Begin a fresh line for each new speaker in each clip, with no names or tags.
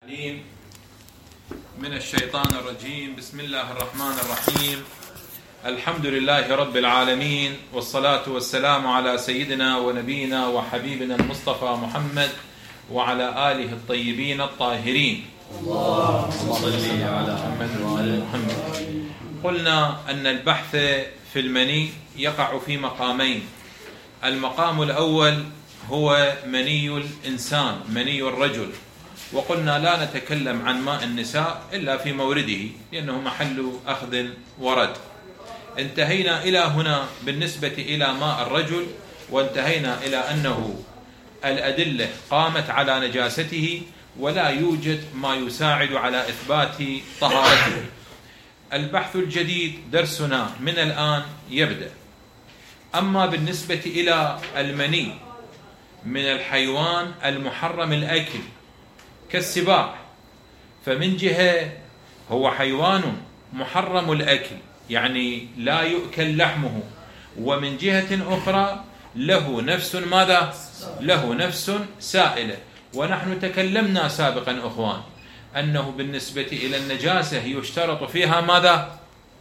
من الشيطان الرجيم. بسم الله الرحمن الرحيم. الحمد لله رب العالمين، والصلاة والسلام على سيدنا ونبينا وحبيبنا المصطفى محمد وعلى آله الطيبين الطاهرين.
اللهم صل على محمد وعلى محمد.
قلنا أن البحث في المني يقع في مقامين. المقام الأول هو مني الإنسان، مني الرجل، وقلنا لا نتكلم عن ماء النساء إلا في مورده لأنه محل أخذ ورد. انتهينا إلى هنا بالنسبة إلى ماء الرجل، وانتهينا إلى أنه الأدلة قامت على نجاسته ولا يوجد ما يساعد على إثبات طهارته. البحث الجديد درسنا من الآن يبدأ. أما بالنسبة إلى المني من الحيوان المحرم الأكل كالسباع، فمن جهة هو حيوان محرم الأكل يعني لا يؤكل لحمه، ومن جهة أخرى له نفس ماذا؟ له نفس سائلة. ونحن تكلمنا سابقا أخوان أنه بالنسبة إلى النجاسة يشترط فيها ماذا؟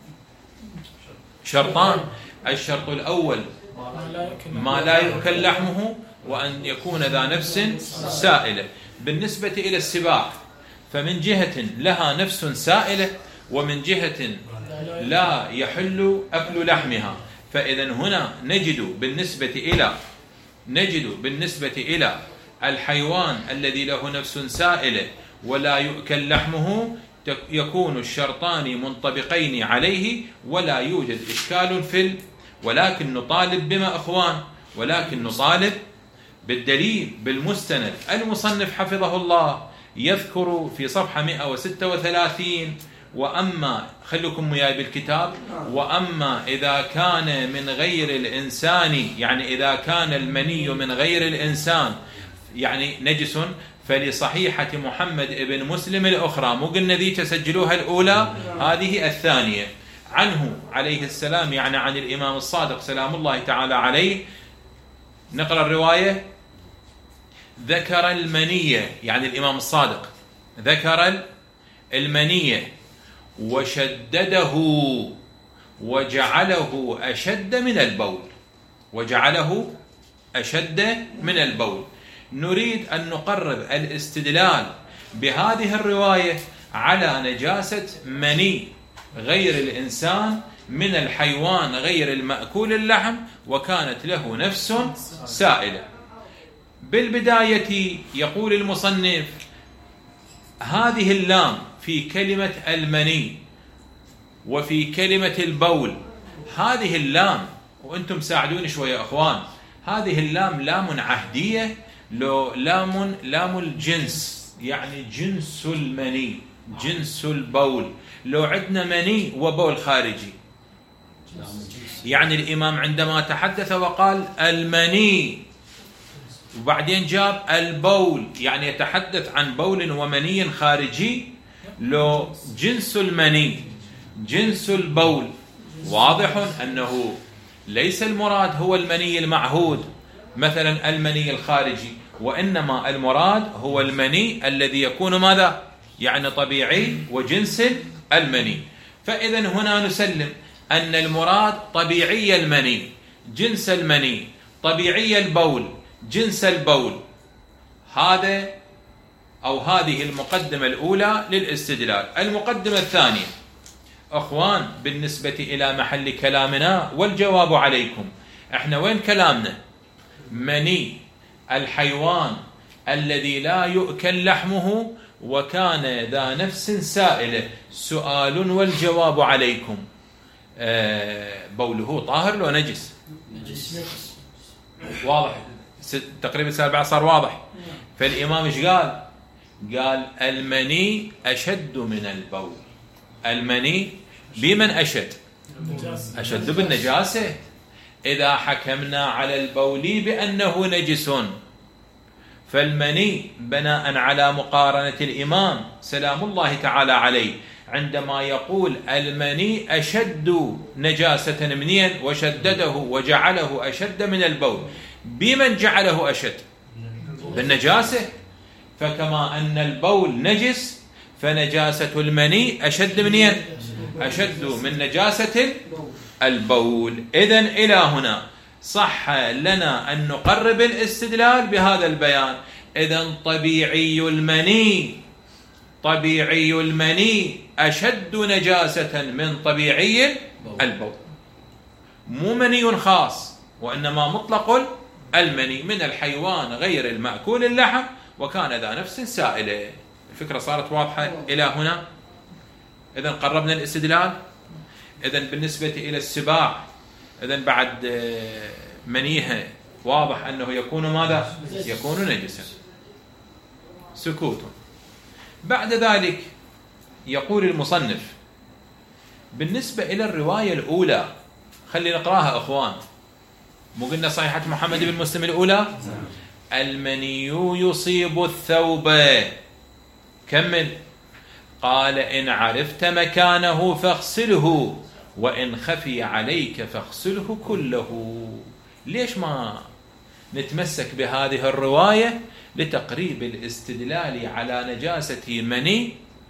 شرطان. الشرط الأول ما لا يؤكل لحمه، وأن يكون ذا نفس سائلة. بالنسبة إلى السباع فمن جهة لها نفس سائلة، ومن جهة لا يحل أكل لحمها. فإذا هنا نجد بالنسبة إلى الحيوان الذي له نفس سائلة ولا يؤكل لحمه يكون الشرطان منطبقين عليه ولا يوجد إشكال ولكن نطالب بما أخوان؟ ولكن نطالب بالدليل بالمستند. المصنف حفظه الله يذكر في صفحة 136: وأما خلكم وياي بالكتاب، وأما إذا كان من غير الإنسان، يعني إذا كان المني من غير الإنسان يعني نجس، فلصحيحة محمد ابن مسلم الأخرى، مو قلنا ذيك سجلوها الأولى، هذه الثانية، عنه عليه السلام، يعني عن الإمام الصادق سلام الله تعالى عليه. نقرأ الرواية: ذكر المنية، يعني الإمام الصادق ذكر المنية وشدده وجعله أشد من البول. نريد أن نقرب الاستدلال بهذه الرواية على نجاسة مني غير الإنسان من الحيوان غير المأكول اللحم وكانت له نفس سائلة. بالبداية يقول المصنف: هذه اللام في كلمة المني وفي كلمة البول، هذه اللام، وأنتم ساعدوني شوية أخوان، هذه اللام لام عهدية لو لام الجنس، يعني جنس المني جنس البول. لو عندنا مني وبول خارجي، يعني الإمام عندما تحدث وقال المني وبعدين جاب البول، يعني يتحدث عن بول ومني خارجي. لو جنس المني جنس البول، واضح أنه ليس المراد هو المني المعهود مثلا المني الخارجي، وإنما المراد هو المني الذي يكون ماذا؟ يعني طبيعي وجنس المني. فإذا هنا نسلم أن المراد طبيعي المني جنس المني، طبيعي البول جنس البول. هذا أو هذه المقدمة الأولى للاستدلال. المقدمة الثانية أخوان بالنسبة إلى محل كلامنا والجواب عليكم، احنا وين كلامنا؟ مني الحيوان الذي لا يؤكل لحمه وكان ذا نفس سائلة. سؤال والجواب عليكم: بوله طاهر لو نجس؟ واضح تقريبا سابع صار واضح. فالإمام ايش قال؟ قال المني أشد من البول. المني بمن أشد؟ أشد بالنجاسة. إذا حكمنا على البول بأنه نجس، فالمني بناء على مقارنة الإمام سلام الله تعالى عليه عندما يقول المني أشد نجاسة منين وشدده وجعله أشد من البول، بمن جعله أشد؟ بالنجاسة. فكما أن البول نجس فنجاسة المني أشد من نجاسة البول. إذن إلى هنا صح لنا أن نقرب الاستدلال بهذا البيان. إذن طبيعي المني أشد نجاسة من طبيعي البول، مو مني خاص وإنما مطلق المني من الحيوان غير المأكول اللحم وكان ذا نفس سائلة. الفكرة صارت واضحة إلى هنا. إذن قربنا الاستدلال. إذن بالنسبة إلى السباع إذن بعد منيها واضح أنه يكون ماذا؟ يكون نجسا. سكوت. بعد ذلك يقول المصنف بالنسبة إلى الرواية الأولى، خلي نقراها أخوان. مو قلنا صحيحة محمد بن مسلم الأولى المني يصيب الثوب، كمل. قال إن عرفت مكانه فاغسله وإن خفي عليك فاغسله كله. ليش ما نتمسك بهذه الرواية؟ لتقريب الاستدلال على نجاسة مني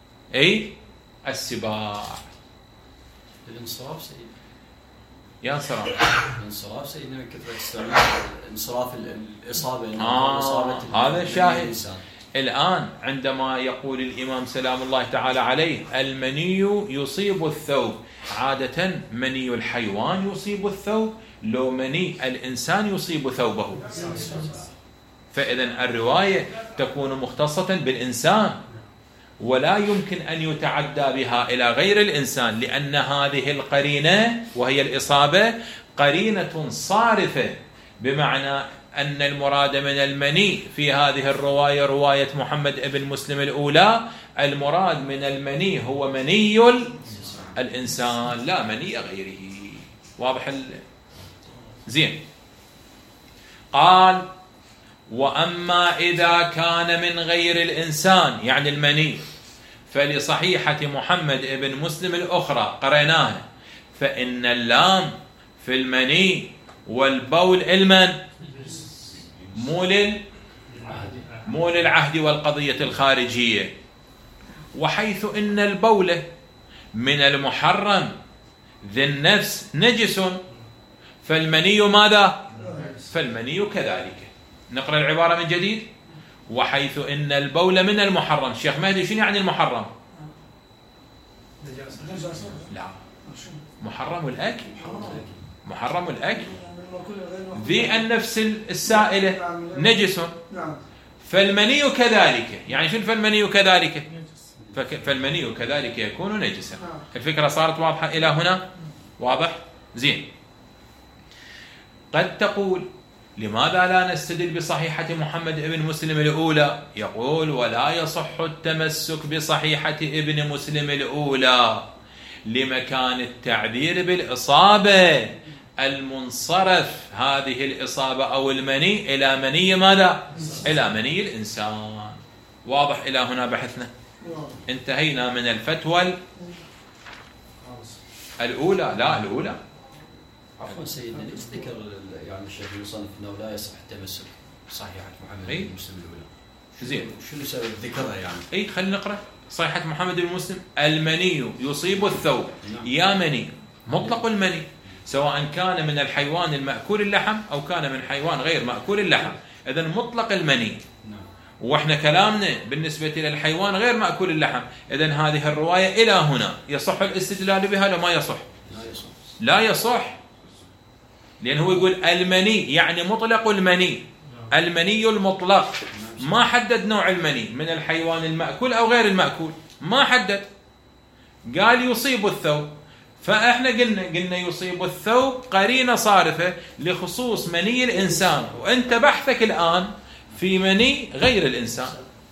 السباع.
الانصراف سيدنا،
يا سلام.
الانصراف سيدنا من كثرة استعمال انصراف الإصابة.
هذا شاهد. الآن عندما يقول الإمام سلام الله تعالى عليه المني يصيب الثوب، عادة مني الحيوان يصيب الثوب لو مني الإنسان يصيب ثوبه، فإذن الرواية تكون مختصة بالإنسان ولا يمكن أن يتعدى بها إلى غير الإنسان، لأن هذه القرينة وهي الإصابة قرينة صارفة، بمعنى أن المراد من المني في هذه الرواية رواية محمد ابن مسلم الأولى المراد من المني هو مني الإنسان لا مني غيره. واضح زين. قال وأما إذا كان من غير الإنسان يعني المني فلصحيحة محمد ابن مسلم الأخرى قريناها فإن اللام في المني والبول المن مو للعهد والقضية الخارجية، وحيث إن البول من المحرم ذي النفس نجس فالمني ماذا؟ فالمني كذلك. نقرأ العبارة من جديد. وحيث إن البول من المحرم. الشيخ مهدي شنو يعني المحرم؟ لا، محرم الأكل. محرم الأكل ذي النفس السائلة نجس فالمني كذلك. يعني شنو فالمني كذلك؟ فالمني كذلك يكون نجسا. الفكرة صارت واضحة إلى هنا؟ واضح؟ زين. قد تقول لماذا لا نستدل بصحيحة محمد ابن مسلم الأولى؟ يقول ولا يصح التمسك بصحيحة ابن مسلم الأولى لمكان التعبير بالإصابة المنصرف هذه الإصابة أو المني إلى مني ماذا؟ إلى مني الإنسان. واضح إلى هنا بحثنا؟ انتهينا من الفتوى الأولى. لا الأولى.
عفوا سيدنا، ليش ذكر يعني الشيخ المصنف انه لا يصح التمسك بصحيحة محمد بن مسلم الأولى؟
زين،
شنو سبب ذكرها يعني؟
خلينا نقرأ صحيحة محمد بن مسلم. المني يصيب الثوب. يا مني مطلق المني سواء كان من الحيوان المأكول اللحم أو كان من حيوان غير مأكول اللحم، إذن مطلق المني. واحنا كلامنا بالنسبة إلى الحيوان غير مأكول اللحم، إذن هذه الرواية إلى هنا يصح الاستدلال بها لو ما يصح؟ لا يصح، لأنه هو يقول المني يعني مطلق المني، المني المطلق، ما حدد نوع المني من الحيوان المأكول أو غير المأكول، ما حدد، قال يصيب الثوب. فإحنا قلنا يصيب الثوب قرينة صارفة لخصوص مني الإنسان، وأنت بحثك الآن في مني غير الإنسان.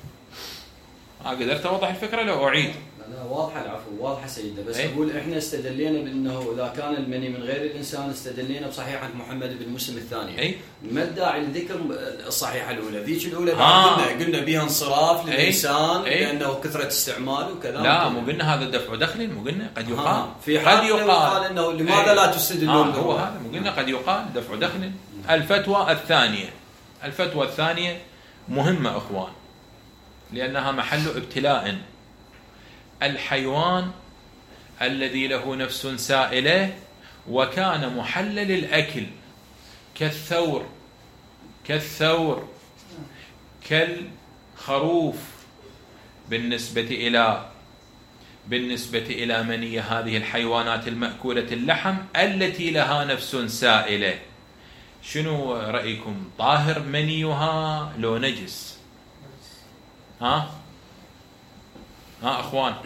قدرت أوضح الفكرة لو أعيد؟
لا واضحة، العفو واضحة سيدنا، بس أقول إحنا استدلينا بأنه إذا كان المني من غير الإنسان استدلينا بصحيحة محمد بن مسلم الثانية. ما الداعي لذكر الصحيحة الأولى؟ ذيك الأولى قلنا بها انصراف للإنسان لأنه كثرة استعمال وكذا.
لا مو قلنا هذا دفع دخل، مو قلنا قد يقال
في حال يقال إنه لماذا لا تستدلون؟
هو هذا مو قلنا قد يقال دفع دخل. الفتوى الثانية مهمة أخوان. لأنها محل ابتلاء. الحيوان الذي له نفس سائلة وكان محلل الأكل كالثور كالخروف بالنسبة إلى مني هذه الحيوانات المأكولة اللحم التي لها نفس سائلة، شنو رأيكم؟ طاهر منيها لو نجس؟ ها أخوان؟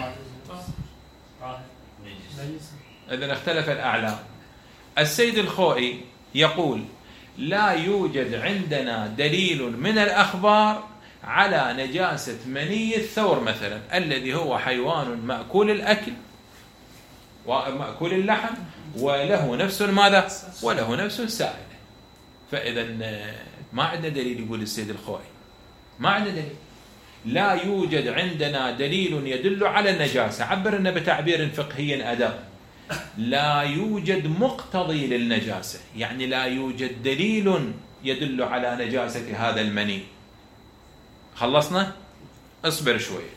إذن اختلف الأعلام. السيد الخوئي يقول لا يوجد عندنا دليل من الأخبار على نجاسة مني الثور مثلا الذي هو حيوان مأكول الأكل ومأكول اللحم وله نفس ماذا؟ وله نفس سائلة. فإذا ما عندنا دليل، يقول السيد الخوئي ما عندنا دليل، لا يوجد عندنا دليل يدل على النجاسة. عبرنا بتعبير فقهي أدق، لا يوجد مقتضي للنجاسة، يعني لا يوجد دليل يدل على نجاسة هذا المني. خلصنا؟ اصبر شوي.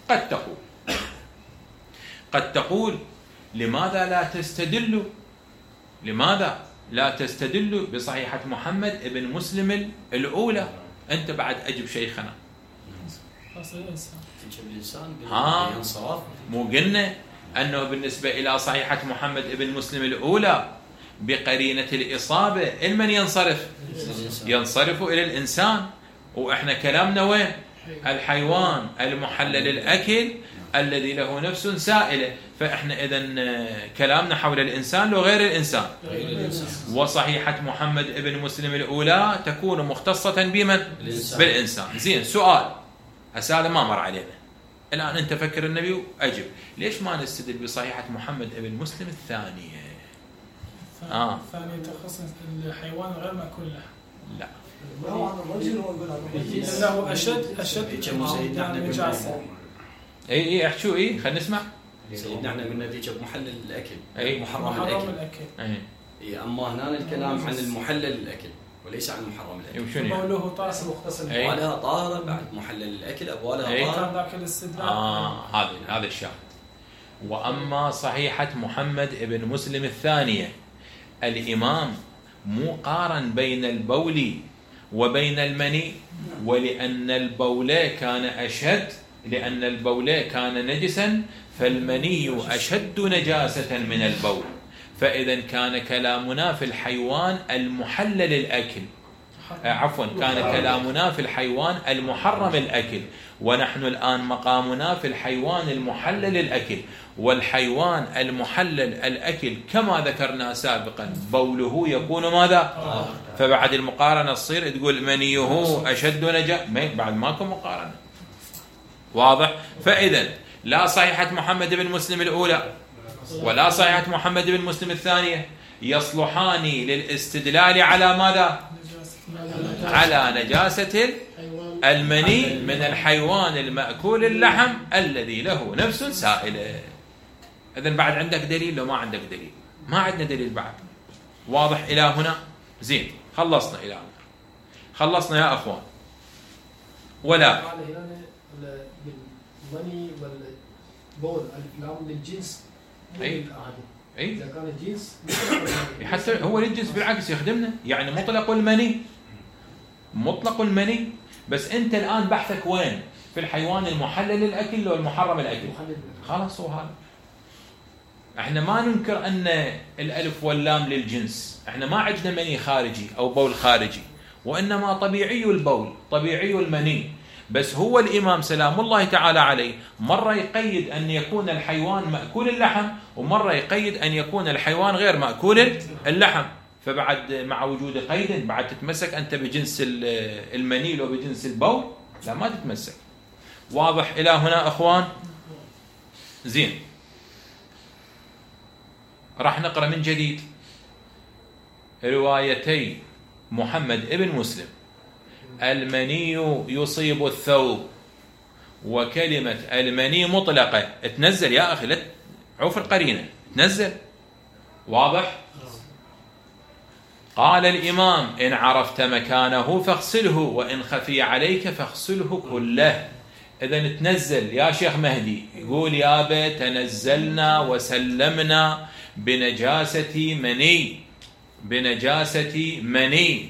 قد تقول لماذا لا تستدل بصحيحة محمد ابن مسلم الأولى؟ أنت بعد أجب شيخنا. مو قلنا أنه بالنسبة إلى صحيحة محمد ابن مسلم الأولى بقرينة الإصابة المن ينصرف إلى الإنسان، وإحنا كلامنا وين؟ الحيوان المحلل الأكل الذي له نفس سائلة. فإحنا إذن كلامنا حول الإنسان لو غير الإنسان. وصحيحة محمد ابن مسلم الأولى تكون مختصة بمن؟ بالإنسان. زين، سؤال أسأله ما مر علينا الآن، أنت فكر النبي وأجب. ليش ما نستدل بصحيحة محمد ابن مسلم الثانية؟
الثانية تخصص الحيوان غير مأكول له.
لا،
لأنه أشد نجاسة.
اي احكوا خلينا نسمع.
سيدنا احنا قلنا ذيك بمحلل الاكل،
محرم الاكل.
اما هنا الكلام عن المحلل الاكل وليس عن محرم الاكل.
قوله طاهر مختصر
ابوالها طاهره بعد محلل الاكل، ابوالها طاهره.
ذاك الاستدلال
هذا الشاهد. واما صحيحه محمد ابن مسلم الثانيه، الامام مو قارن بين البول وبين المني، ولان البول كان اشد، لأن البول كان نجسا فالمني أشد نجاسة من البول. فإذا كان كلامنا في الحيوان المحلل الأكل، كان كلامنا في الحيوان المحرم الأكل، ونحن الآن مقامنا في الحيوان المحلل الأكل. والحيوان المحلل الأكل كما ذكرنا سابقا بوله يكون ماذا؟ فبعد المقارنة تصير تقول منيه أشد نجاسة، بعد ماكو مقارنة. واضح؟ فإذا لا صحيحة محمد بن مسلم الأولى ولا صحيحة محمد بن مسلم الثانية يصلحان للاستدلال على ماذا؟ على نجاسة المني من الحيوان المأكول اللحم الذي له نفس سائلة. إذن بعد عندك دليل لو ما عندك دليل؟ ما عندنا دليل بعد. واضح إلى هنا؟ زين، خلصنا إلى هنا، خلصنا يا أخوان. ولا
المني والبول الكلام للجنس
اي
اذا كان الجنس
حتى هو للجنس بالعكس يخدمنا، يعني مطلق المني. بس انت الان بحثك وين؟ في الحيوان المحلل الاكل او المحرم الاكل؟ خلاص هو هذا. احنا ما ننكر ان الالف واللام للجنس، احنا ما عندنا مني خارجي او بول خارجي، وانما طبيعي البول طبيعي المني. بس هو الإمام سلام الله تعالى عليه مرة يقيد أن يكون الحيوان مأكول اللحم، ومرة يقيد أن يكون الحيوان غير مأكول اللحم. فبعد مع وجود قيد بعد تتمسك أنت بجنس المني لو بجنس البول؟ لا، ما تتمسك. واضح إلى هنا أخوان؟ زين، راح نقرأ من جديد روايتي محمد ابن مسلم. المني يصيب الثوب، وكلمة المني مطلقة تنزل يا أخي، لا عوف القرينة تنزل. واضح؟ قال الإمام إن عرفت مكانه فاغسله، وإن خفي عليك فاغسله كله. إذن تنزل يا شيخ مهدي، يقول يابا تنزلنا وسلمنا بنجاسة مني، بنجاسة مني،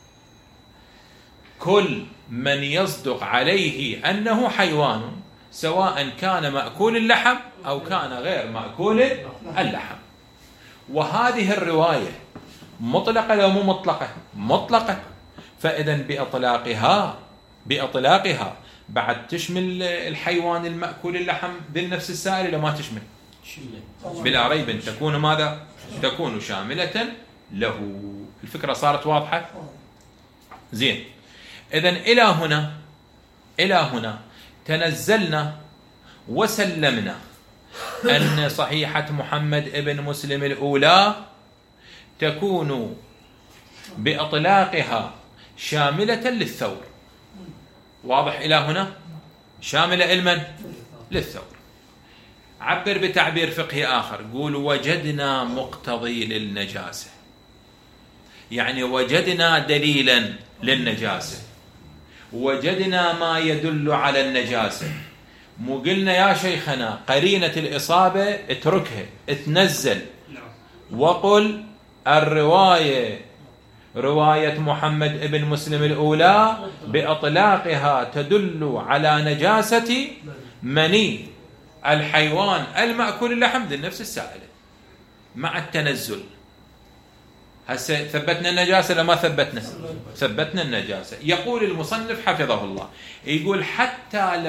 كل من يصدق عليه أنه حيوان سواء كان مأكول اللحم أو كان غير مأكول اللحم. وهذه الرواية مطلقة لو مو مطلقة؟ مطلقة. فإذن بإطلاقها بعد تشمل الحيوان المأكول اللحم بالنفس السائل إلى ما تشمل؟ بلا ريب تكون ماذا؟ تكون شاملة له. الفكرة صارت واضحة؟ زين. إذن إلى هنا تنزلنا وسلمنا أن صحيحة محمد ابن مسلم الأولى تكون بإطلاقها شاملة للثور. واضح إلى هنا؟ شاملة لمن؟ للثور. عبر بتعبير فقهي آخر، قول وجدنا مقتضي للنجاسة، يعني وجدنا دليلا للنجاسة، وجدنا ما يدل على النجاسة. مو قلنا يا شيخنا قرينة الإصابة اتركها اتنزل وقل الرواية رواية محمد ابن مسلم الأولى بإطلاقها تدل على نجاسة مني الحيوان المأكول اللحم للنفس السائلة مع التنزل. هسه ثبتنا النجاسة لما ثبتنا؟ ثبتنا النجاسة. يقول المصنف حفظه الله، يقول حتى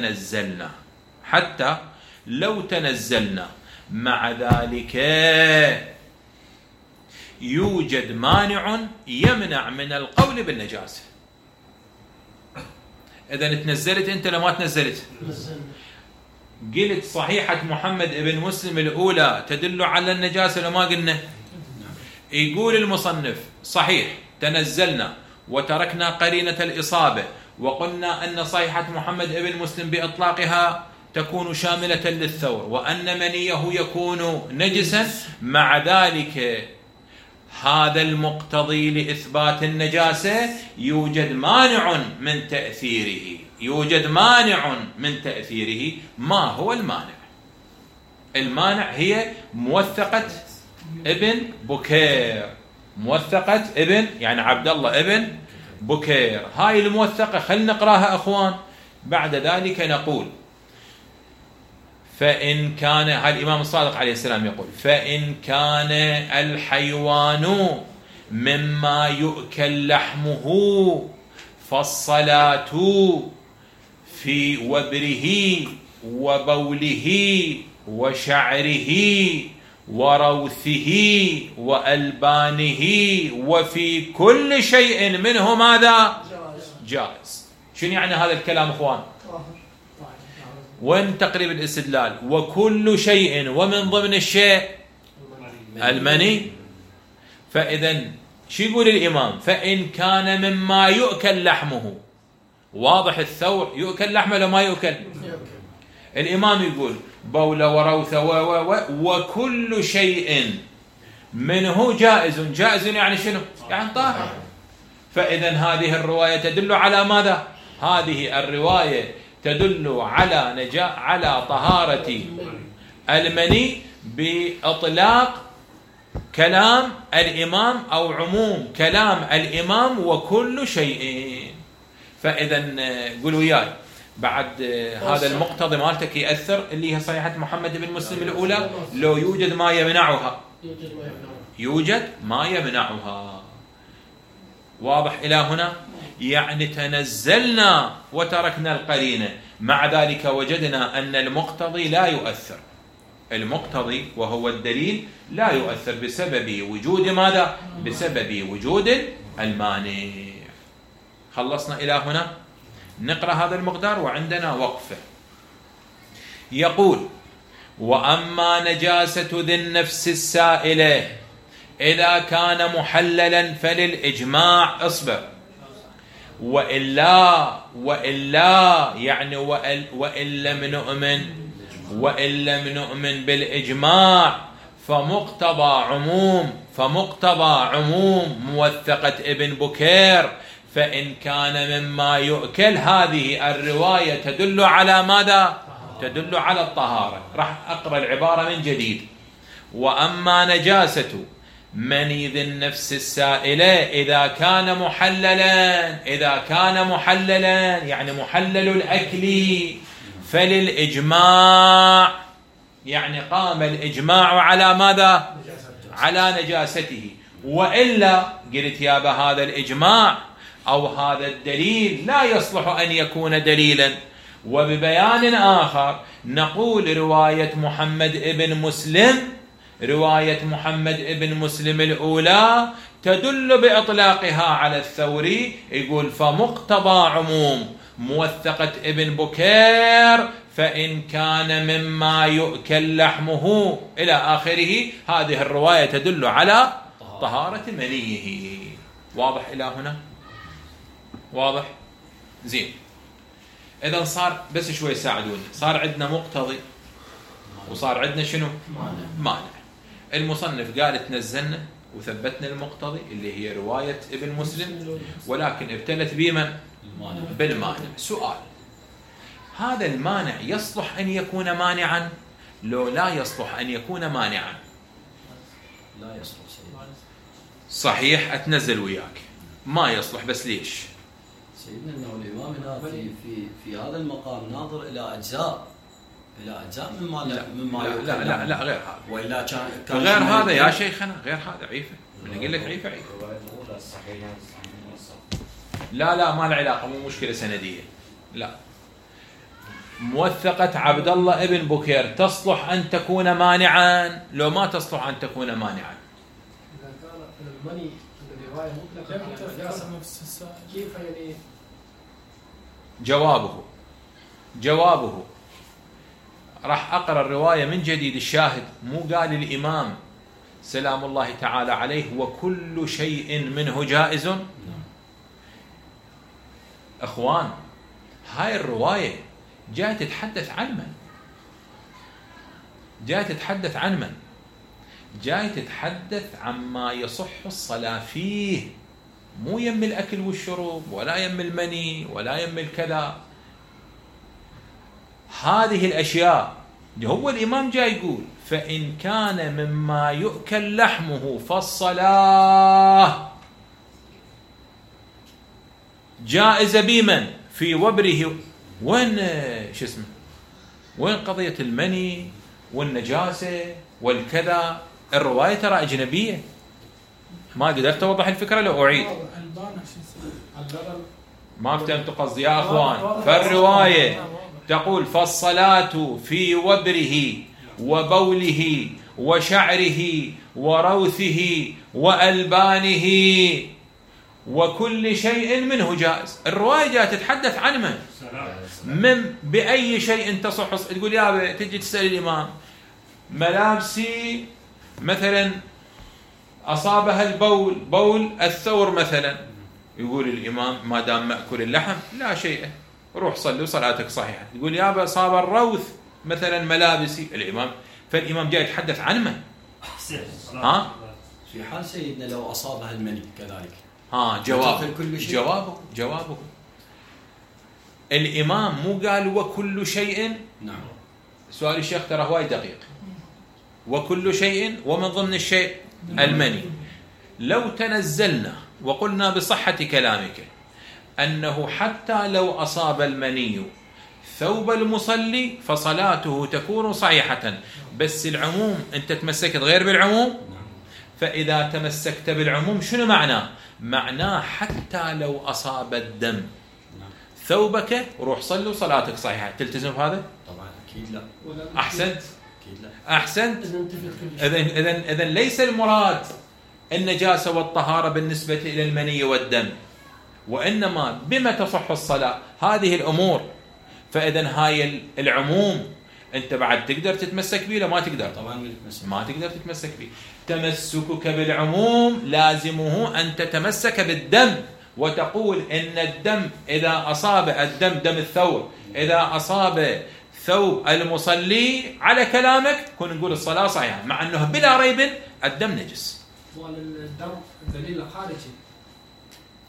لو تنزلنا مع ذلك يوجد مانع يمنع من القول بالنجاسة. إذن تنزلت أنت لما تنزلت؟ قلت صحيحة محمد ابن مسلم الأولى تدل على النجاسة لما قلنا؟ يقول المصنف صحيح تنزلنا وتركنا قرينة الإصابة وقلنا أن صحيحة محمد ابن مسلم بإطلاقها تكون شاملة للثور وأن منيه يكون نجسا، مع ذلك هذا المقتضي لإثبات النجاسة يوجد مانع من تأثيره. يوجد مانع من تأثيره. ما هو المانع؟ المانع هي موثقة ابن بكير. موثقة ابن يعني عبد الله ابن بكير. هاي الموثقة خلنا نقراها أخوان. بعد ذلك نقول فإن كان، هذا الإمام الصادق عليه السلام يقول فإن كان الحيوان مما يؤكل لحمه فالصلاة في وبره وبوله وشعره وروثه وألبانه وفي كل شيء منه ماذا؟ جائز. شنو يعني هذا الكلام اخوان؟ وين تقريب الاستدلال؟ وكل شيء ومن ضمن الشيء المني. فإذا شو يقول الإمام؟ فإن كان مما يؤكل لحمه. واضح الثور يؤكل لحمه لما يؤكل؟ الإمام يقول بول وروث وكل شيء منه جائز. جائز يعني شنو؟ يعني طاهر. فإذا هذه الرواية تدل على ماذا؟ هذه الرواية تدل على طهارة المني بإطلاق كلام الإمام أو عموم كلام الإمام وكل شيء. فإذا قولوا وياي بعد هذا المقتضى مالتك يأثر اللي هي صحيحة محمد بن مسلم الأولى لو يوجد ما يمنعها. يوجد ما يمنعها. واضح إلى هنا؟ يعني تنزلنا وتركنا القرينة، مع ذلك وجدنا أن المقتضي لا يؤثر. المقتضي وهو الدليل لا يؤثر بسبب وجود ماذا؟ بسبب وجود المانع. خلصنا إلى هنا. نقرأ هذا المقدار وعندنا وقفة. يقول وأما نجاسة ذي النفس السائلة إذا كان محللا فللإجماع اصبر، وإلا يعني وإن لم نؤمن بالإجماع فمقتضى عموم موثقة ابن بكير فإن كان مما يؤكل. هذه الرواية تدل على ماذا؟ تدل على الطهارة. راح أقرأ العبارة من جديد. وأما نجاسة مني ذي النفس السائلة إذا كان محللا يعني محلل الأكل فللإجماع، يعني قام الإجماع على ماذا؟ على نجاسته. وإلا قلت يابا هذا الإجماع أو هذا الدليل لا يصلح أن يكون دليلا. وببيان آخر نقول رواية محمد ابن مسلم الأولى تدل بإطلاقها على الثوري. يقول فمقتضى عموم موثقة ابن بكير فإن كان مما يؤكل لحمه إلى آخره. هذه الرواية تدل على طهارة منيه. واضح إلى هنا؟ واضح؟ زين. إذا صار بس شوي ساعدوني. صار عندنا مقتضي وصار عندنا شنو؟ مانع. المصنف قال تنزلنا وثبتنا المقتضي اللي هي رواية ابن مسلم، ولكن ابتلت بمن؟ بالمانع. سؤال: هذا المانع يصلح أن يكون مانعا لو لا يصلح أن يكون مانعا؟
لا يصلح.
صحيح. أتنزل وياك ما يصلح. بس ليش؟
سيدنا انه الامام هنا في هذا المقام ناظر الى اجزاء مما
لا غير هذا.
والا كان
غير هذا يا شيخنا، غير هذا عيفه. من اقول لك عيفه. لا ما له علاقه، مو مشكله سنديه. لا. موثقة عبد الله ابن بكير تصلح أن تكون مانعا لو ما تصلح أن تكون مانعا؟
إذا كان المني الرواية مطلقة كيف يعني؟
جوابه راح أقرأ الرواية من جديد. الشاهد مو قال الإمام سلام الله تعالى عليه وكل شيء منه جائز؟ أخوان، هاي الرواية جاء تتحدث عن من؟ جاء تتحدث عما يصح الصلاة فيه، مو يم الأكل والشرب ولا يم المني ولا يم الكذا. هذه الأشياء هو الإمام جاء يقول فإن كان مما يؤكل لحمه فالصلاة جائزة بمن؟ في وبره. وين قضية المني والنجاسة والكذا؟ الرواية ترى أجنبية. ما قدرت أوضح الفكرة لو أعيد. ما فهمت قصدي يا أخوان. فالرواية تقول فالصلاة في وبره وبوله وشعره وروثه وألبانه وكل شيء منه جائز. الرواية جاءت تتحدث عن من بأي شيء تصح. تقول يا تجي تسأل الإمام ملابسي مثلا أصابها البول، بول الثور مثلا، يقول الإمام ما دام مأكل اللحم لا شيء، روح صلي صلاتك صحيحة. يقول يابا أصاب الروث مثلا ملابسي الإمام. فالإمام جاي يتحدث عن من؟
في حال سيدنا لو أصابها المني كذلك.
جوابه الإمام مو قال وكل شيء.
نعم.
سؤال الشيخ ترى هواي دقيق. وكل شيء ومن ضمن الشيء المني. لو تنزلنا وقلنا بصحة كلامك أنه حتى لو أصاب المني ثوب المصلي فصلاته تكون صحيحة، بس العموم أنت تمسكت غير بالعموم. فإذا تمسكت بالعموم شنو معناه؟ معناه حتى لو أصاب الدم ثوبك روح صلي وصلاتك صحيحة. تلتزم بهذا؟
طبعا أكيد لا.
أحسنت. إذن ليس المراد النجاسة والطهارة بالنسبة إلى المني والدم، وإنما بما تصح الصلاة هذه الأمور. فإذن هاي العموم أنت بعد تقدر تتمسك به؟ لا ما تقدر.
طبعا
ما تقدر تتمسك به. تمسكك بالعموم لازمه أن تتمسك بالدم وتقول إن الدم إذا أصاب الدم دم الثور إذا أصاب ثوب المصلي على كلامك كن نقول الصلاة صحيحة، مع أنه بلا ريب الدم نجس.
والدم دليل خارجي.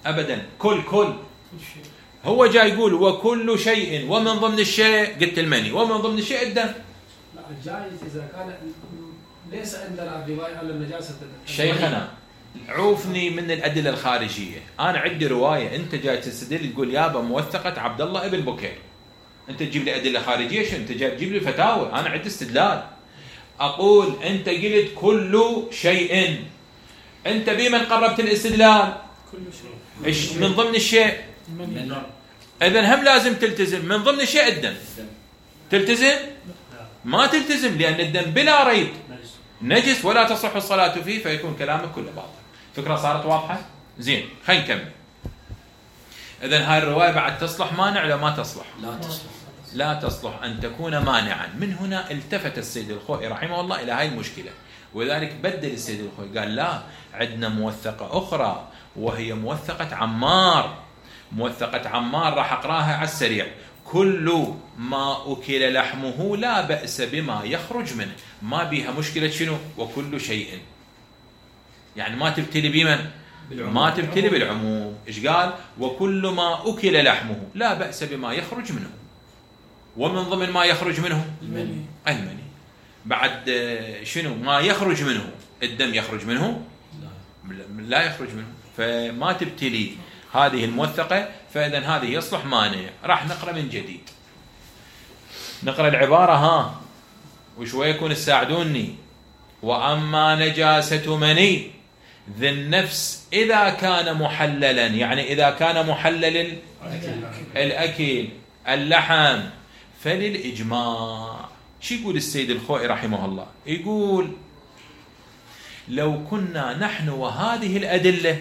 أبدا. كل هو جاي يقول وكل شيء ومن ضمن الشيء قلت المني ومن ضمن الشيء الدم.
لا الجائز إذا كان ليس عندنا الرواية على النجاسة.
شيخنا عوفني من الأدلة الخارجية. أنا عندي رواية أنت جاي تستدل تقول يابا موثقة عبد الله ابن بكير، أنت تجيب لي أدلة خارجية شو؟ أنت جاي تجيب لي فتاوى. أنا عندي استدلال. أقول أنت قلت كل شيء، أنت بمن قربت الاستدلال؟
كل شيء.
إيش من ضمن الشيء؟ إذن هم لازم تلتزم من ضمن الشيء الدم. تلتزم؟ ما تلتزم، لأن الدم بلا ريب نجس ولا تصح الصلاة فيه، فيكون كلامك كله باطل. فكرة صارت واضحة؟ زين خلينا نكمل. إذن هاي الرواية بعد تصلح مانع ولا ما تصلح؟ لا تصلح أن تكون مانعا. من هنا التفت السيد الخوئي رحمه الله إلى هاي المشكلة، وذلك بدل السيد الخوئي قال لا، عندنا موثقة أخرى وهي موثقة عمار. موثقة عمار راح أقراها على السريع. كل ما أكل لحمه لا بأس بما يخرج منه. ما بيها مشكلة شنو؟ وكل شيء، يعني ما تبتلي بمن؟ ما تبتلي بالعموم. إيش قال؟ وكل ما أكل لحمه لا بأس بما يخرج منه. ومن ضمن ما يخرج منه المني. بعد شنو ما يخرج منه؟ الدم يخرج منه؟ لا يخرج منه. فما تبتلي هذه الموثقة، فإذا هذه يصلح مانع. راح نقرأ من جديد، نقرأ العبارة وشوية يكون تساعدوني. وأما نجاسة مني ذي النفس إذا كان محللا، يعني إذا كان محلل الأكل اللحم فللإجماع. شو يقول السيد الخوئي رحمه الله؟ يقول لو كنا نحن وهذه الأدلة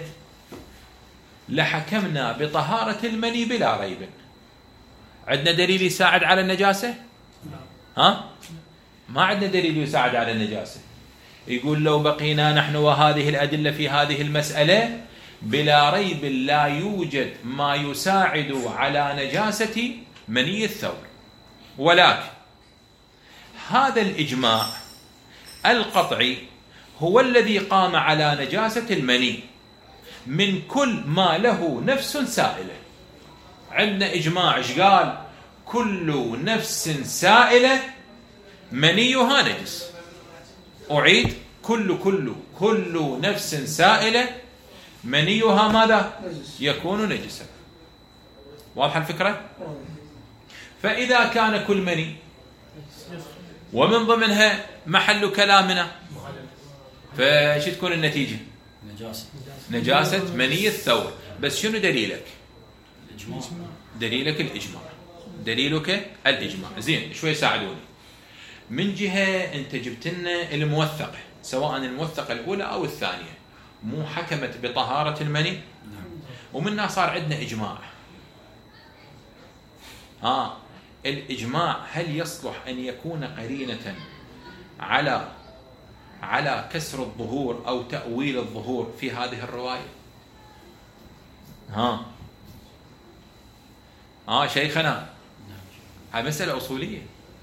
لحكمنا بطهارة المني بلا ريب. عندنا دليل يساعد على النجاسة؟ ما عندنا دليل يساعد على النجاسة. يقول لو بقينا نحن وهذه الأدلة في هذه المسألة بلا ريب لا يوجد ما يساعد على نجاسة مني الثور. ولكن هذا الإجماع القطعي هو الذي قام على نجاسة المني من كل ما له نفس سائلة. عندنا إجماع إيش قال؟ كل نفس سائلة منيها نجس. أعيد، كل نفس سائلة منيها ماذا؟ يكون نجسا. واضحة الفكرة؟ فإذا كان كل مني ومن ضمنها محل كلامنا، فشو تكون النتيجة؟ نجاسة مني الثور. بس شنو دليلك؟ دليلك الإجماع. دليلك الإجماع. زين شوي ساعدوني. من جهة أنت جبت لنا الموثقة، سواء الموثقة الأولى أو الثانية، مو حكمت بطهارة المني، ومنها صار عندنا إجماع. الإجماع هل يصلح أن يكون قرينة على كسر الظهور أو تأويل الظهور في هذه الرواية؟ شيخنا هاي مسألة أصولية.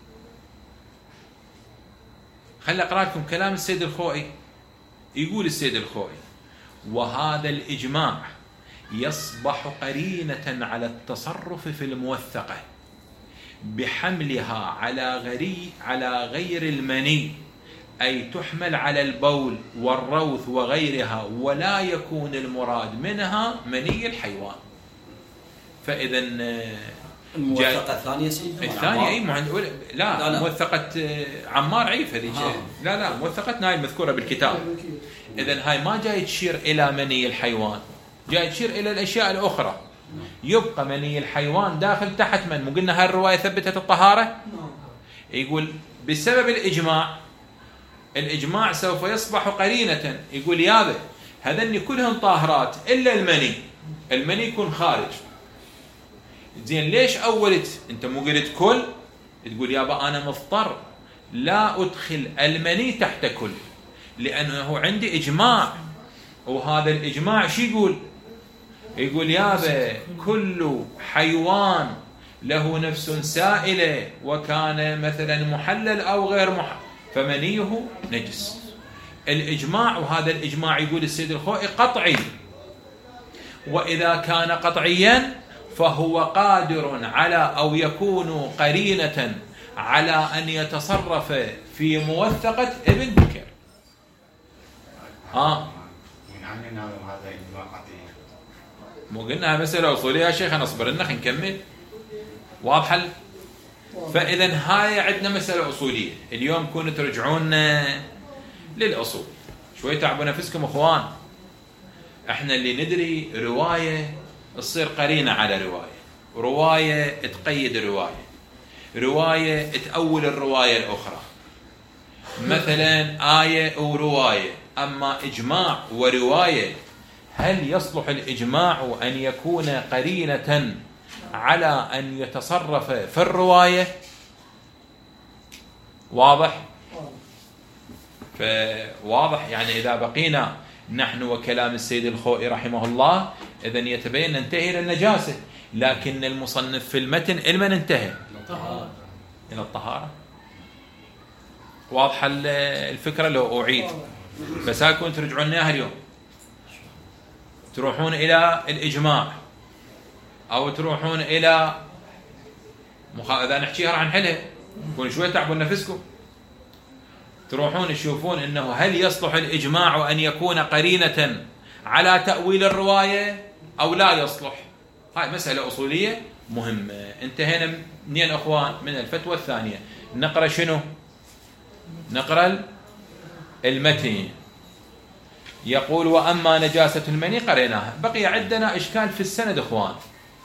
خلي أقرأ لكم كلام السيد الخوئي. يقول السيد الخوئي وهذا الإجماع يصبح قرينة على التصرف في الموثقة بحملها على غير المني، أي تحمل على البول والروث وغيرها، ولا يكون المراد منها مني الحيوان. فإذا
الموثقة الثانية سيدنا
الثانية أي لا موثقة عمار عيف هذه لا موثقتنا هاي المذكورة بالكتاب. إذا هاي ما جاي تشير إلى مني الحيوان، جاي تشير إلى الأشياء الأخرى. يبقى مني الحيوان داخل تحت من؟ مو قلنا هاي الرواية ثبتت الطهارة؟ يقول بسبب الإجماع سوف يصبح قرينة. يقول يابا هذني كلهم طاهرات إلا المني يكون خارج. زين ليش أولت؟ أنت مو قلت كل؟ تقول يابا أنا مضطر لا أدخل المني تحت كل، لأنه عندي إجماع، وهذا الإجماع شو يقول؟ يقول يابا كل حيوان له نفس سائلة وكان مثلا محلل أو غير محلل فمنيه نجس. الإجماع، وهذا الإجماع يقول السيد الخوئي قطعي، وإذا كان قطعيا فهو قادر على أو يكون قرينة على أن يتصرف في موثقة ابن بكر. مو قلنا مسألة أصولية يا شيخ، نصبر لنا نكمل. واضح؟ فإذا هاي عندنا مسألة أصولية. اليوم كونوا ترجعون للأصول شوي، تعبوا نفسكم أخوان. احنا اللي ندري رواية تصير قرينة على رواية تقيد رواية تأول الرواية الأخرى، مثلا آية ورواية. أما إجماع ورواية، هل يصلح الإجماع أن يكون قرينة على أن يتصرف في الرواية؟ واضح؟ فواضح يعني إذا بقينا نحن وكلام السيد الخوئي رحمه الله، إذن يتبين ننتهي إلى النجاسة، لكن المصنف في المتن إلمن انتهى؟ إلى الطهارة. واضح الفكرة؟ لو أعيد بس هاكون ترجعون إياها اليوم، تروحون إلى الإجماع أو تروحون إلى إذا نحكيها راح نحلها، كون شوي تعبوا نفسكم. تروحون تشوفون إنه هل يصلح الإجماع أن يكون قرينة على تأويل الرواية أو لا يصلح. هاي مسألة أصولية مهمة. انتهينا منين أخوان؟ من الفتوى الثانية. نقرأ شنو؟ نقرأ المتن. يقول: وأما نجاسة المني قريناها. بقي عندنا إشكال في السند أخوان.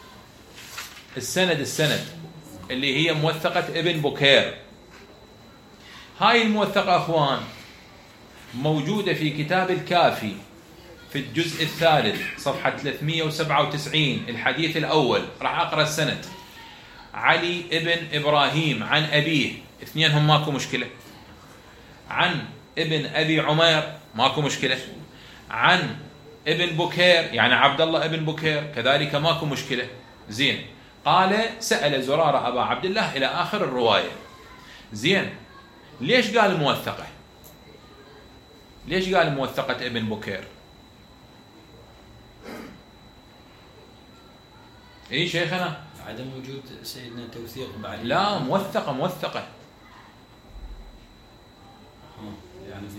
السند اللي هي موثقة ابن بكير. هاي الموثقة أخوان موجودة في كتاب الكافي في الجزء الثالث صفحة 397 الحديث الأول. راح أقرأ السند: علي ابن إبراهيم عن أبيه، اثنينهم ماكو مشكلة. عن ابن أبي عمير ماكو مشكلة. عن ابن بكير يعني عبد الله ابن بكير كذلك ماكو مشكلة. زين. قال: سأل زرارة أبا عبد الله إلى آخر الرواية. زين. ليش قال موثقة؟ ليش قال موثقة ابن بكير؟ اي شيخنا؟
عدم وجود سيدنا توثيق بعد.
لا، موثقة
يعني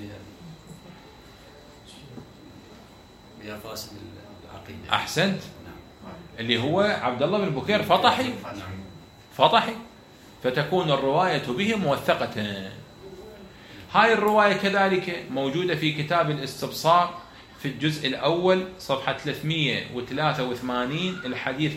بها فاسد العقيدة.
أحسنت. اللي هو عبد الله بن بكير فطحي، فتكون الرواية به موثقة. هاي الرواية كذلك موجودة في كتاب الاستبصار في الجزء الأول صفحة 383 الحديث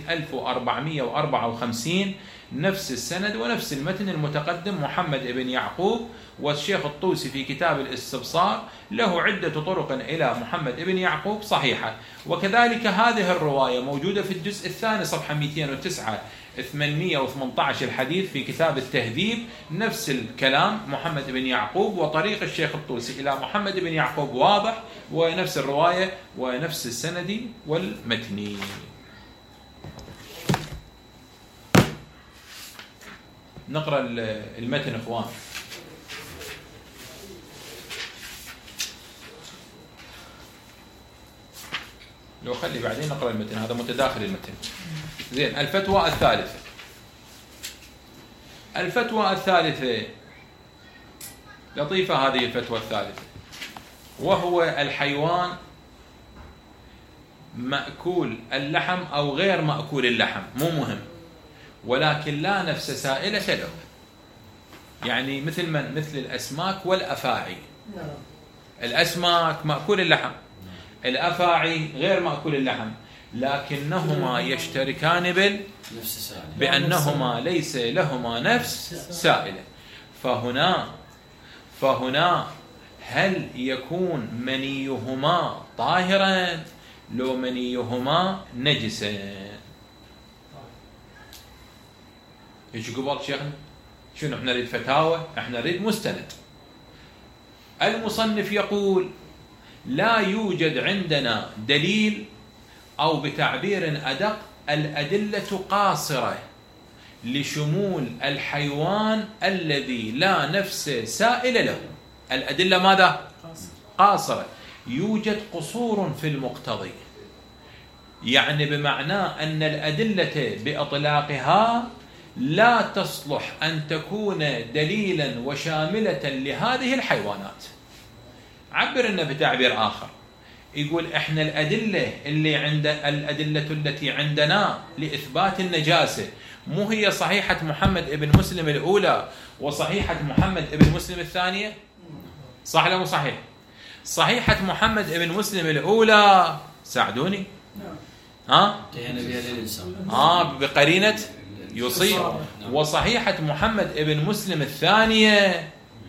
1454. نفس السند ونفس المتن المتقدم محمد بن يعقوب. والشيخ الطوسي في كتاب الاستبصار له عدة طرق إلى محمد بن يعقوب صحيحة. وكذلك هذه الرواية موجودة في الجزء الثاني صفحة 209 818 الحديث في كتاب التهذيب. نفس الكلام محمد بن يعقوب، وطريق الشيخ الطوسي إلى محمد بن يعقوب واضح، ونفس الرواية ونفس السند والمتن. نقرأ المتن إخوان. لو خلي بعدين نقرأ المتن، هذا متداخل المتن. زين. الفتوى الثالثة لطيفة هذه الفتوى الثالثة. وهو الحيوان مأكول اللحم أو غير مأكول اللحم، مو مهم، ولكن لا نفس سائلة له. يعني مثل الأسماك والأفاعي. الأسماك مأكول اللحم، الأفاعي غير مأكول اللحم، لكنهما يشتركان بأنهما ليس لهما نفس سائلة. فهنا هل يكون منيهما طاهرا لو منيهما نجسا؟ ايش قبل شيخنا؟ شنو احنا نريد فتاوى؟ احنا نريد مستند. المصنف يقول: لا يوجد عندنا دليل، أو بتعبير أدق الأدلة قاصرة لشمول الحيوان الذي لا نفس سائل له. الأدلة ماذا؟ قاصرة. يوجد قصور في المقتضي. يعني بمعنى أن الأدلة بإطلاقها لا تصلح أن تكون دليلا وشاملة لهذه الحيوانات. عبر لنا بتعبير آخر، يقول إحنا الأدلة التي عندنا لإثبات النجاسة مو هي صحيحة محمد ابن مسلم الأولى وصحيحة محمد ابن مسلم الثانية؟ صح ولا مو صحيح؟ صحيحة محمد ابن مسلم الأولى ساعدوني بقرينة يصيب، وصحيحة محمد ابن مسلم الثانية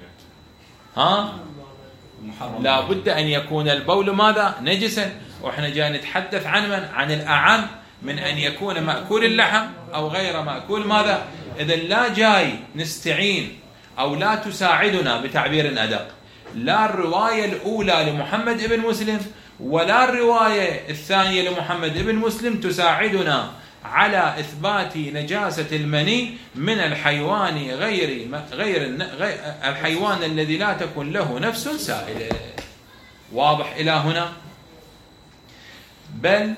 لا بد أن يكون البول ماذا؟ نجسا. وإحنا جاي نتحدث عن من؟ عن الأعم من أن يكون مأكول اللحم أو غير مأكول ماذا؟ إذا لا جاي نستعين أو لا تساعدنا بتعبير أدق لا الرواية الأولى لمحمد ابن مسلم ولا الرواية الثانية لمحمد ابن مسلم تساعدنا على إثبات نجاسة المني من الحيوان غير الحيوان الذي لا تكون له نفس سائلة. واضح إلى هنا؟ بل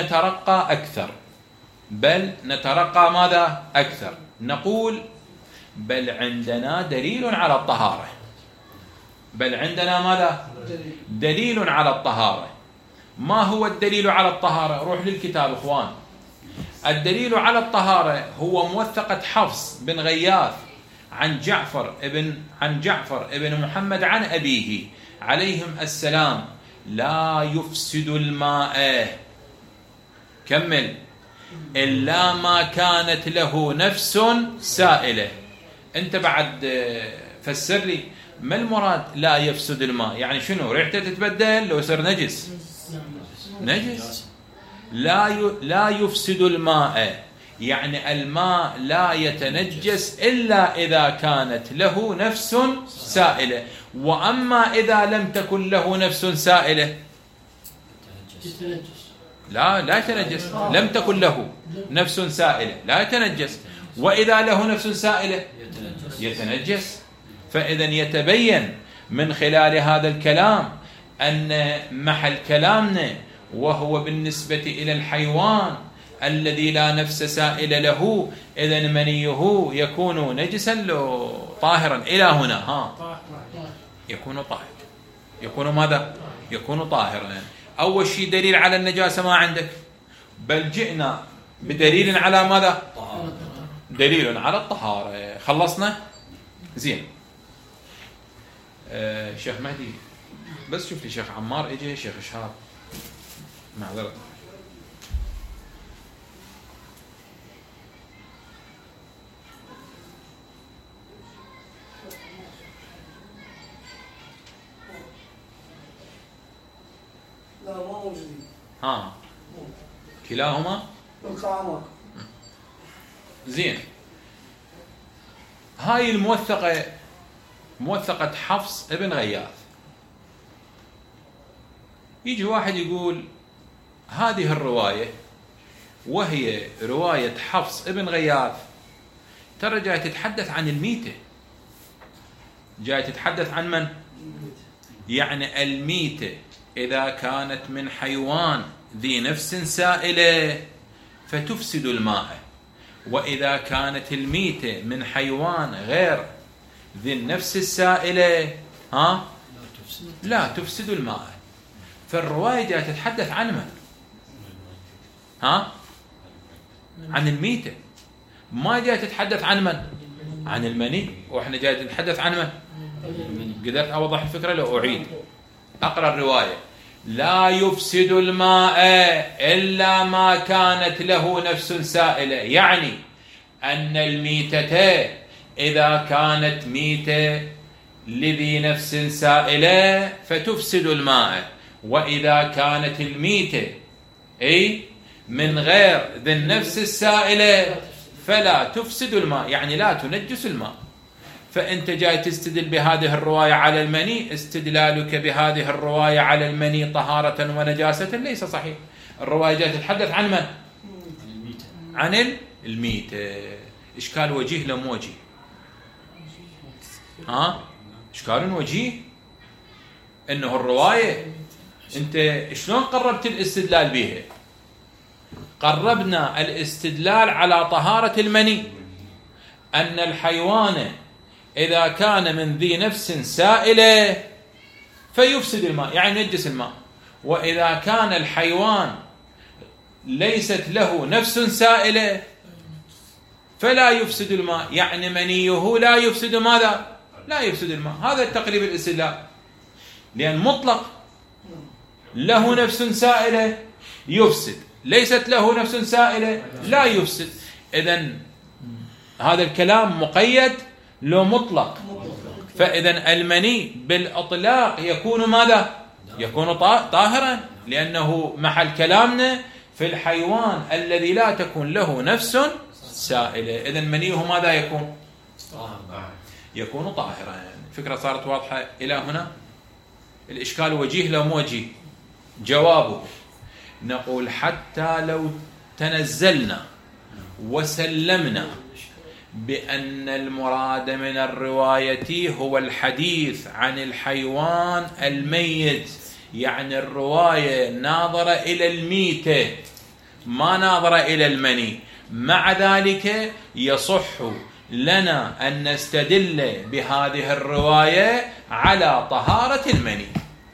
نترقى ماذا أكثر؟ نقول بل عندنا دليل على الطهارة. بل عندنا ماذا؟ دليل على الطهارة. ما هو الدليل على الطهارة؟ روح للكتاب إخوان. الدليل على الطهارة هو موثقة حفص بن غياث عن جعفر ابن محمد عن أبيه عليهم السلام لا يفسد الماء، كمل، إلا ما كانت له نفس سائلة. أنت بعد فسر لي ما المراد لا يفسد الماء؟ يعني شنو؟ ريحته تتبدل لو يصير نجس؟ لا يفسد الماء يعني الماء لا يتنجس إلا إذا كانت له نفس سائلة. وأما إذا لم تكن له نفس سائلة لا يتنجس. لم تكن له نفس سائلة لا يتنجس، وإذا له نفس سائلة يتنجس. فإذا يتبين من خلال هذا الكلام أن محل كلامنا وهو بالنسبة إلى الحيوان الذي لا نفس سائل له إذا منيه يكون نجسا طاهرا. إلى هنا يكون طاهر. يكون ماذا؟ يكون طاهرا. أول شيء دليل على النجاسة ما عندك، بل جئنا بدليل على ماذا؟ دليل على الطهارة. خلصنا؟ زين. شيخ مهدي بس شوف لي شيخ عمار اجي، شيخ شهاب معذرة.
لا ما موجودين.
كلاهما
بالقامة.
زين. هاي موثقة حفص ابن غياث. يجي واحد يقول هذه الرواية وهي رواية حفص ابن غياث ترى جاي تتحدث عن الميتة. جاي تتحدث عن من؟ يعني الميتة إذا كانت من حيوان ذي نفس سائلة فتفسد الماء، وإذا كانت الميتة من حيوان غير ذي النفس السائلة لا تفسد الماء. فالرواية جاءت تتحدث عن من؟ عن الميتة. ما جاءت تتحدث عن من؟ عن المني. وإحنا جاءت نتحدث عن من؟ قدرت أوضح الفكرة لو أعيد أقرأ الرواية. لا يفسد الماء إلا ما كانت له نفس سائلة، يعني أن الميتة إذا كانت ميتة لذي نفس سائلة فتفسد الماء، وإذا كانت الميتة من غير ذي النفس السائلة فلا تفسد الماء، يعني لا تنجس الماء. فأنت جاي تستدل بهذه الرواية على المني، استدلالك بهذه الرواية على المني طهارة ونجاسة ليس صحيح. الرواية جاي تتحدث عن من؟ عن الميتة. إشكال وجيه لم وجيه؟ إشكال وجيه إنه الرواية أنت شلون قربت الاستدلال بها؟ قربنا الاستدلال على طهارة المني، أن الحيوان إذا كان من ذي نفس سائلة فيفسد الماء، يعني ينجس الماء، وإذا كان الحيوان ليست له نفس سائلة فلا يفسد الماء، يعني منيه لا يفسد ماذا؟ لا يفسد الماء. هذا التقريب الاستدلال، لأن مطلق له نفس سائلة يفسد، ليست له نفس سائلة لا يفسد. إذن هذا الكلام مقيد لو مطلق، فإذن المني بالإطلاق يكون ماذا؟ يكون طاهرا، لأنه محل كلامنا في الحيوان الذي لا تكون له نفس سائلة. إذن منيه ماذا يكون؟ يكون طاهرا. فكرة صارت واضحة إلى هنا؟ الإشكال وجيه لو مو وجيه؟ جوابه نقول حتى لو تنزلنا وسلمنا بأن المراد من الرواية هو الحديث عن الحيوان الميت، يعني الرواية ناظرة إلى الميتة ما ناظرة إلى المني، مع ذلك يصح لنا أن نستدل بهذه الرواية على طهارة المني.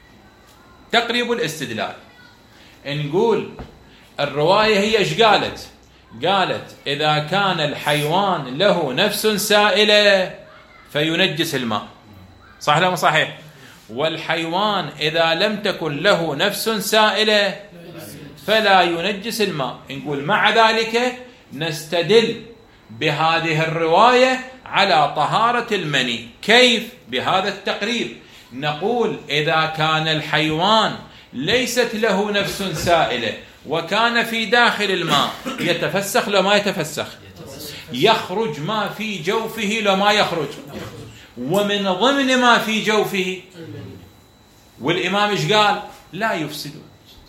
تقريب الاستدلال نقول الرواية هي ايش قالت؟ قالت إذا كان الحيوان له نفس سائلة فينجس الماء، صح لا مو صحيح؟ والحيوان إذا لم تكن له نفس سائلة فلا ينجس الماء. نقول مع ذلك نستدل بهذه الرواية على طهارة المني. كيف؟ بهذا التقريب. نقول إذا كان الحيوان ليست له نفس سائلة وكان في داخل الماء يتفسخ لو ما يتفسخ، يخرج ما في جوفه لو ما يخرج، ومن ضمن ما في جوفه والإمام ايش قال؟ لا يفسد.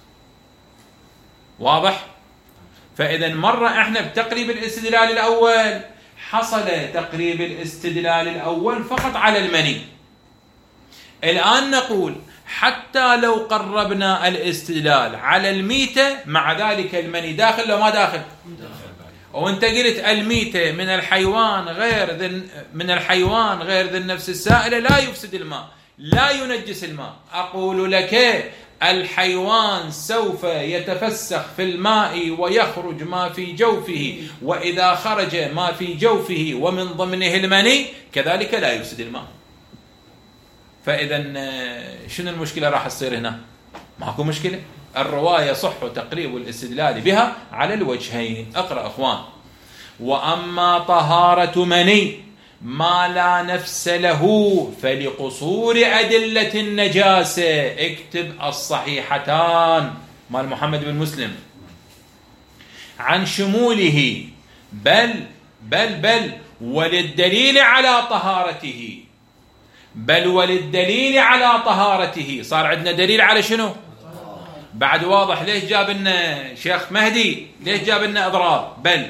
واضح؟ فإذا مرة احنا بتقريب الاستدلال الأول حصل تقريب الاستدلال الأول فقط على المني. الآن نقول حتى لو قربنا الاستدلال على الميتة مع ذلك المني داخل لو ما داخل؟ وانت قلت الميتة من الحيوان غير ذي النفس السائلة لا يفسد الماء لا ينجس الماء. أقول لك الحيوان سوف يتفسخ في الماء ويخرج ما في جوفه، وإذا خرج ما في جوفه ومن ضمنه المني كذلك لا يفسد الماء. فإذا شنو المشكلة راح تصير هنا؟ ماكو مشكلة. الرواية صح تقريب الاستدلال بها على الوجهين. اقرأ أخوان. وأما طهارة مني ما لا نفس له فلقصور أدلة النجاسة، اكتب الصحيحتان مال محمد بن مسلم، عن شموله بل وللدليل على طهارته، بل وللدليل على طهارته. صار عندنا دليل على شنو؟ بعد واضح. ليش جاب لنا شيخ مهدي؟ ليش جاب لنا اضراب؟ بل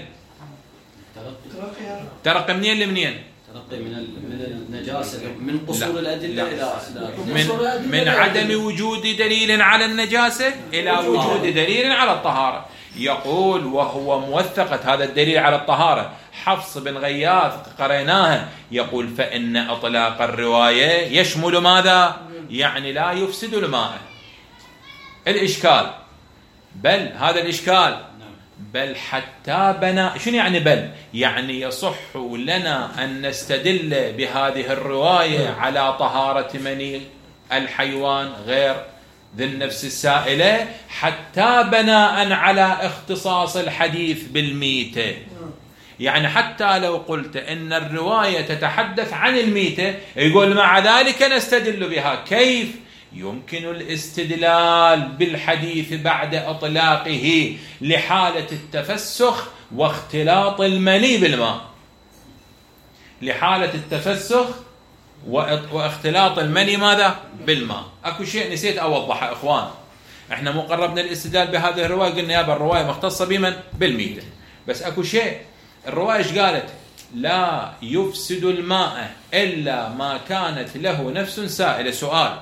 ترقي منين لمنين؟ ترقي
من النجاسة، من قصور الأدلة
إلى من عدم وجود دليل على النجاسة إلى وجود دليل على الطهارة. يقول وهو موثقة هذا الدليل على الطهارة حفص بن غياث قريناها، يقول فإن إطلاق الرواية يشمل ماذا؟ يعني لا يفسد الماء. الإشكال بل هذا الإشكال بل حتى بنى. شنو يعني بل؟ يعني يصح لنا أن نستدل بهذه الرواية على طهارة مني الحيوان غير ذي النفس السائلة حتى بناء على اختصاص الحديث بالميتة. يعني حتى لو قلت إن الرواية تتحدث عن الميتة يقول مع ذلك نستدل بها. كيف؟ يمكن الاستدلال بالحديث بعد إطلاقه لحالة التفسخ واختلاط المني بالماء، لحالة التفسخ واختلاط المني ماذا؟ بالماء. اكو شيء نسيت اوضحه اخوان. احنا مو قربنا الاستدلال بهذه الروايه قلنا يابا الروايه مختصه بمن؟ بالميتة. بس اكو شيء الروايه ايش قالت؟ لا يفسد الماء الا ما كانت له نفس سائله. سؤال،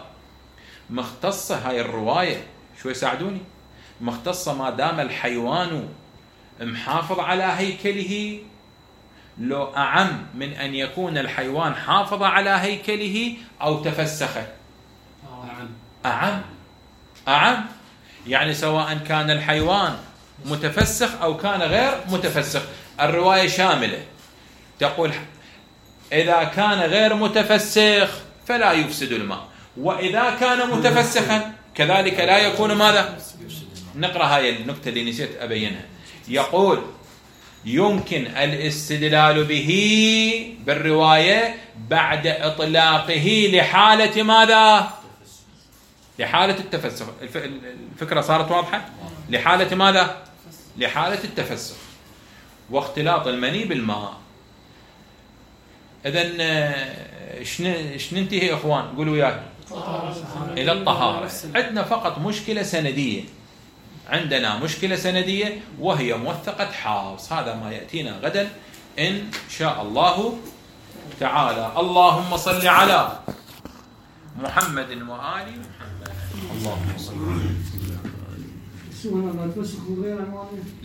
مختصه هاي الروايه شوي ساعدوني، مختصه ما دام الحيوان محافظ على هيكله، لو أعم من أن يكون الحيوان حافظ على هيكله أو تفسخ؟ أعم. يعني سواء كان الحيوان متفسخ أو كان غير متفسخ، الرواية شاملة تقول إذا كان غير متفسخ فلا يفسد الماء، وإذا كان متفسخا كذلك لا يكون ماذا؟ نقرأ هاي النقطة اللي نسيت أبينها. يقول يمكن الاستدلال به بالرواية بعد إطلاقه لحالة ماذا؟ لحالة التفسخ. الفكرة صارت واضحة؟ لحالة ماذا؟ لحالة التفسخ واختلاط المني بالماء. إذن ايش ننتهي يا إخوان؟ قولوا وياي. إلى الطهارة. عندنا فقط مشكلة سندية، عندنا مشكلة سندية وهي موثقة حافظ. هذا ما يأتينا غدا إن شاء الله تعالى. اللهم صل على محمد وآل محمد. اللهم صل على محمد.